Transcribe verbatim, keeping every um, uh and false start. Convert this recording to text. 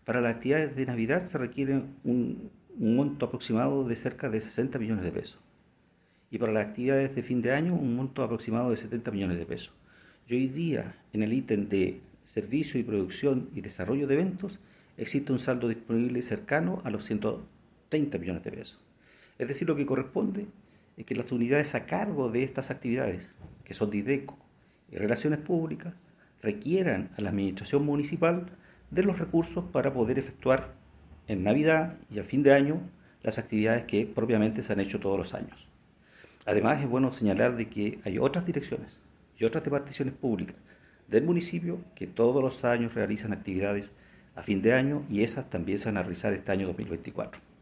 Para las actividades de Navidad se requiere un, un monto aproximado de cerca de sesenta millones de pesos. Y para las actividades de fin de año, un monto aproximado de setenta millones de pesos. Y hoy día, en el ítem de servicio y producción y desarrollo de eventos, existe un saldo disponible cercano a los ciento treinta millones de pesos. Es decir, lo que corresponde es que las unidades a cargo de estas actividades, que son Dideco y Relaciones Públicas, requieran a la administración municipal de los recursos para poder efectuar en Navidad y a fin de año las actividades que propiamente se han hecho todos los años. Además, es bueno señalar de que hay otras direcciones y otras departaciones públicas del municipio que todos los años realizan actividades a fin de año y esas también se van a realizar este año dos mil veinticuatro.